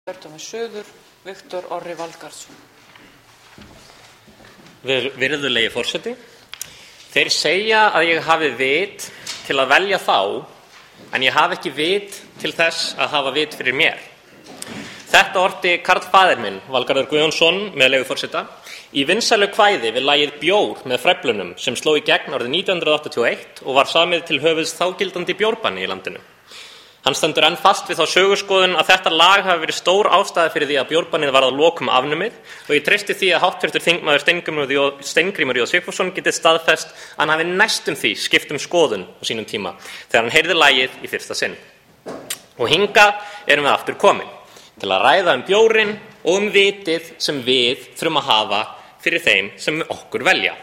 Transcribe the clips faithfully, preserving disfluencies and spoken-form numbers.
Kjördæmi suður, Viktor Orri Valgarðsson. Virðulegi forseti, þeir segja að ég hafi vit til að velja þá, en ég hafi ekki vit til þess að hafa vit fyrir mér. Þetta orti Karl faðir minn, Valgarður Guðjónsson, með leyfi forseta, í vinsælu kvæði við lagið Bjór með Fræflunum sem sló í gegn árið nítján hundruð áttatíu og eitt og var samið til höfuðs þágildandi bjórbanni í landinu. Hann stendur enn fast við þá söguskoðun að þetta lag hafi verið stór ástæða fyrir því að bjórbannið varð að lokum afnumið og ég treysti því að háttvirtur þingmaður Steingrímur J Sigfússon getið staðfest að hann hafi næstum því skipt um skoðun á sínum tíma þegar hann heyrði lagið í fyrsta sinn. Og hingað erum við aftur komin til að ræða um bjórinn og um vitið sem við þurfum að hafa fyrir þeim sem okkur velja.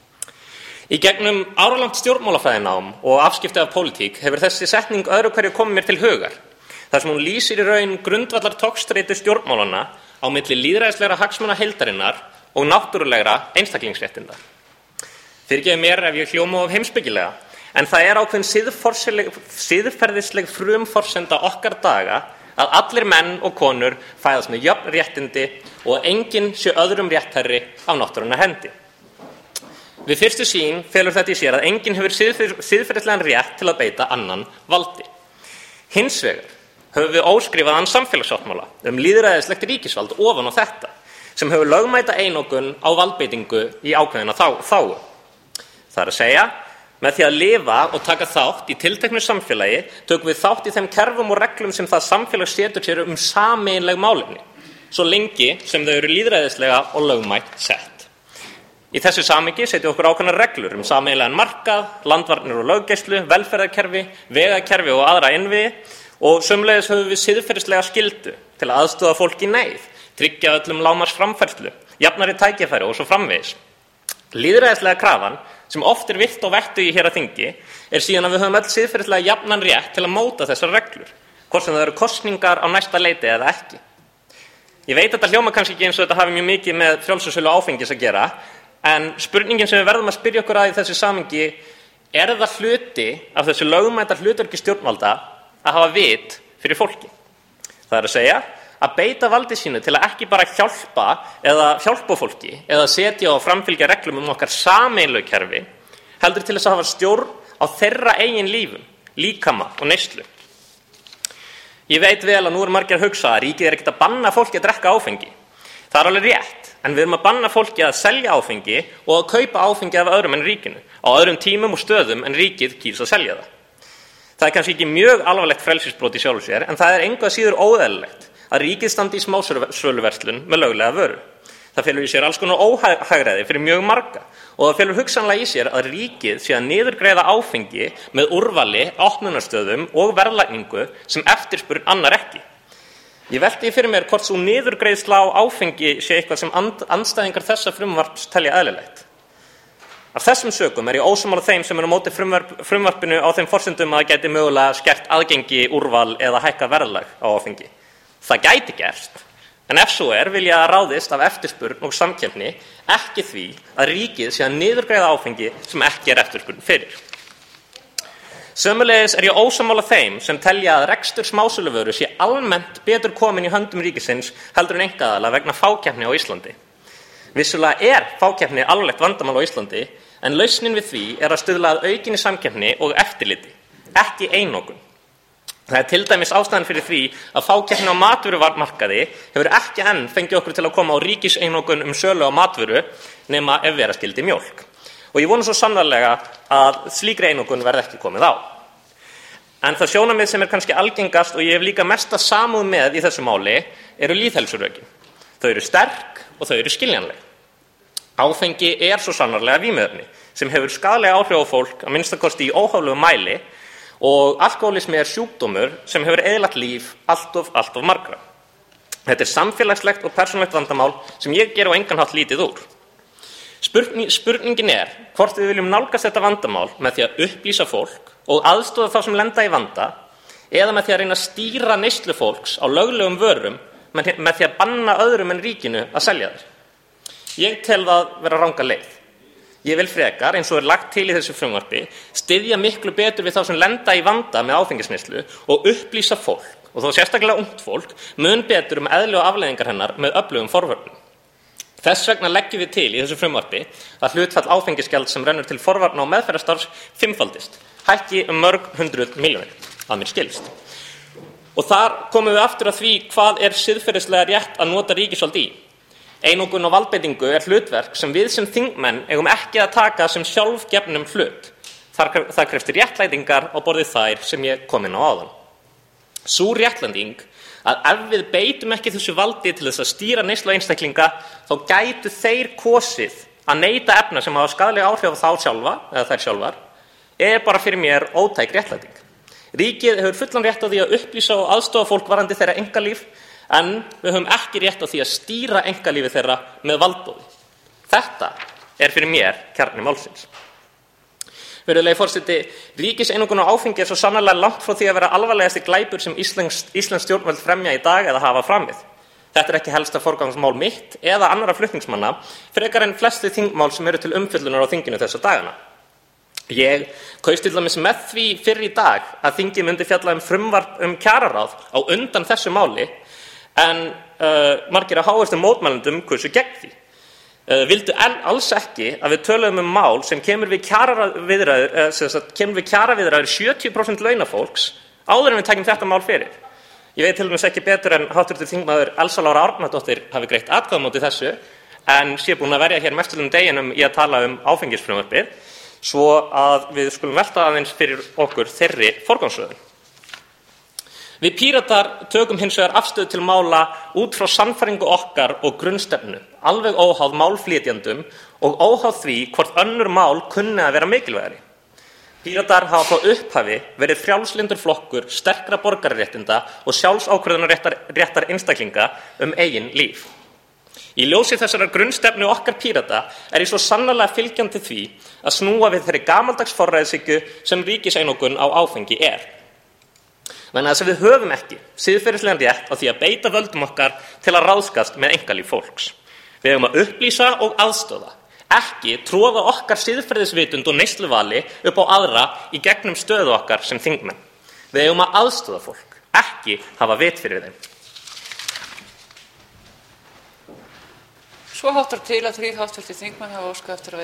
Í gegnum áralangt stjórnmálafræðinám og afskipti af pólitík hefur þessi setning öðru hverju komið mér til hugar, þar sem hún lýsir í raun grundvallar togstreitu stjórnmálanna á milli lýðræðislegra hagsmuna heildarinnar og náttúrulegra einstaklingsréttinda. Fyrirgefið mér ef ég hljóma of heimspekilega, en það er ákveðin siðferðisleg frumforsenda okkar daga að allir menn og konur fæðast með jöfn réttindi og að enginn sé öðrum réttherri af náttúrunnar hendi. Við fyrstu sýn felur þetta í sér að enginn hefur siðferðislegan rétt til að beita annan valdi. Hins vegar höfum við óskrifaðan samfélagssáttmála um lýðræðislegt ríkisvald ofan á þetta, sem hefur lögmæta einokun á valdbeitingu í ákveðina þágu. Það er að segja, með því að lifa og taka þátt í tilteknu samfélagi, tökum við þátt í þeim kerfum og reglum sem það samfélag setur sér um sameiginleg málefni, svo lengi sem þau eru lýðræðislega og lögmætt sett. Í þessu samhengi setjum okkur ákveðnar reglur um sameiginlegan markað, landvarnir og löggæslu, velferðarkerfi, vegakerfi og aðra innviði og sömuleiðis höfum við siðferðislega skyldu til að aðstoða fólk í neyð, tryggja öllum lágmarksframfærslu, jafnari tækifæri og svo framvegis. Lýðræðislega krafan, sem oft er virt og vettugi hér að þingi, er síðan að við höfum öll siðferðislega jafnan rétt til að móta þessar reglur, hvort sem það eru kosningar á næsta leiti eða ekki. Ég veit að þetta hljóma kannski ekki eins og þetta hafi mjög mikið með frjálsasölu áfengis að gera, en spurningin sem við verðum að spyrja okkur að í þessu samhengi, er það hluti af þessu lögmæta hlutverki stjórnvalda að hafa vit fyrir fólki? Það er að segja, að beita valdi sínu til að ekki bara hjálpa eða hjálpa fólki eða setja og framfylgja reglum um okkar sameiginlegu kerfi, heldur til þess að hafa stjórn á þeirra eigin lífum, líkama og neyslu. Ég veit vel að nú er margir að hugsa að ríkið er ekkert að banna fólki að drekka áfengi. Það er alveg rétt. En við erum að banna fólki að selja áfengi og að kaupa áfengi af öðrum en ríkinu, á öðrum tímum og stöðum en ríkið kýs að selja það. Það er kannski ekki mjög alvarlegt frelsisbrot í sjálfu sér, en það er engu að síður óeðlilegt að ríkið standi í smásöluverslun með löglega vöru. Það felur í sér alls konar óhagræði fyrir mjög marga og það felur hugsanlega í sér að ríkið sé að niðurgreiða áfengi með úrvali, opnunarstöðum og verðlagningu sem eftirspurn annar ekki. Ég velti fyrir mér hvort sú niðurgreiðsla á áfengi sé eitthvað sem and, andstæðingar þessa frumvarps telja eðlilegt. Af þessum sökum er ég ósammála þeim sem eru á móti frumvarp, frumvarpinu á þeim forsendum að það gæti mögulega skert aðgengi, úrval eða hækka verðlag á áfengi. Það gæti gerst, en ef svo er vil ég að ráðist af eftirspurn og samkeppni, ekki því að ríkið sé að niðurgreiða áfengi sem ekki er eftirspurn fyrir. Sömuleiðis er ég ósammála þeim sem telja að rekstur smásöluvöru sé almennt betur komin í höndum ríkisins heldur en einkaaðila vegna fákeppni á Íslandi. Vissulega er fákeppni alvarlegt vandamál á Íslandi, en lausnin við því er að stuðla að aukinni samkeppni og eftirliti, ekki einokun. Það er til dæmis ástæðan fyrir því að fákeppni á matvörumarkaði hefur ekki enn fengið okkur til að koma á ríkiseinokun um sölu á matvöru nema ef vera skyldi mjólk. Og ég vona svo sannarlega að slíkri einokun verði ekki komið á. En það sjónarmið sem er kannski algengast og ég hef líka mesta samúð með í þessu máli eru lýðheilsurökin. Þau eru sterk og þau eru skiljanleg. Áfengi er svo sannarlega vímuefni sem hefur skaðlega áhrif á fólk að minnsta kosti í óhóflegu mæli og alkohólismi er sjúkdómur sem hefur eyðilagt líf allt of, allt of margra. Þetta er samfélagslegt og persónulegt vandamál sem ég ger á engan hátt lítið úr. Spurning, spurningin er hvort við viljum nálgast þetta vandamál með því að upplýsa fólk og aðstoða þá sem lenda í vanda eða með því að reyna að stýra neyslu fólks á löglegum vörum með, með því að banna öðrum en ríkinu að selja þær. Ég tel það vera ranga leið. Ég vil frekar, eins og er lagt til í þessu frumvarpi, styðja miklu betur við þá sem lenda í vanda með áfengisneyslu og upplýsa fólk og þó sérstaklega ungt fólk, mun betur um eðli og afleiðingar hennar með öflugum forvörnum. Þess vegna leggjum við til í þessu frumvarpi að hlutfall áfengisgjalds sem rennur til forvarna og meðferðarstarfs fimmfaldist, hækki um mörg hundruð milljónir, að mér skilst. Og þar komum við aftur að því hvað er siðferðislega rétt að nota ríkisvald í. Einokun og valdbeitingu er hlutverk sem við sem þingmenn eigum ekki að taka sem sjálfgefnum hlut. Þar, það krefst réttlætingar á borðið þær sem ég kom inn á áðan. Sú réttlæting að ef við beitum ekki þessu valdi til þess að stýra neyslu einstaklinga, þá gætu þeir kosið að neyta efna sem hafa skaðleg áhrif á þá sjálfa, eða þær sjálfar, er bara fyrir mér ótæk réttlæting. Ríkið hefur fullan rétt á því að upplýsa og aðstofa fólk varðandi þeirra einkalíf, en við höfum ekki rétt á því að stýra einkalífi þeirra með valdboði. Þetta er fyrir mér kjarni málsins. Virðulegi forseti, ríkiseinokun á áfengi er svo sannarlega langt frá því að vera alvarlegasti glæpur sem íslensk, íslensk stjórnvöld fremja í dag eða hafa framið. Þetta er ekki helsta forgangsmál mitt eða annarra flutningsmanna, frekar en flesti þingmál sem eru til umfjöllunar á þinginu þessa dagana. Ég kaus til dæmis með því fyrr í dag að þingið myndi fjalla um frumvarp um kjararáð á undan þessu máli, en uh, margir af háværstum mótmælendum kusu gegn því. Uh, vildu alls ekki að við töluðum um mál sem kemur við kjaraviðræður, uh, sem sagt, kemur við kjaraviðræður sjötíu prósent launafólks áður en við takjum þetta mál fyrir. Ég veit til dæmis ekki betur en háttvirtur þingmaður Elsa Lára Árnadóttir hafi greitt atkvæði á móti þessu, en sé búin að verja hér mestum deginum í að tala um áfengisfrumvarpið, svo að við skulum velta aðeins fyrir okkur þeirri forgangsröðun. Við Píratar tökum hins vegar afstöðu til mála út frá sannfæringu okkar og grunnstefnu, alveg óháð málflytjandum og óháð því hvort önnur mál kunni að vera mikilvægari. Píratar hafa frá upphafi verið frjálslyndur flokkur sterkra borgararéttinda og sjálfsákvörðunarréttar réttar einstaklinga um eigin líf. Í ljósi þessarar grunnstefnu okkar Pírata er ég svo sannarlega fylgjandi því að snúa við þeirri gamaldags forræðishyggju sem ríkiseinokun á áfengi er. Þannig að við höfum ekki siðferðislegan rétt á því að beita völdum okkar til að ráðskast með einkalíf fólks. Við eigum að upplýsa og aðstoða, ekki tróða okkar siðferðisvitund og neysluvali upp á aðra í gegnum stöðu okkar sem þingmenn. Við eigum að aðstoða fólk, ekki hafa vit fyrir þeim. Svo háttar til að þrír háttvirtir þingmenn hafa óskað eftir að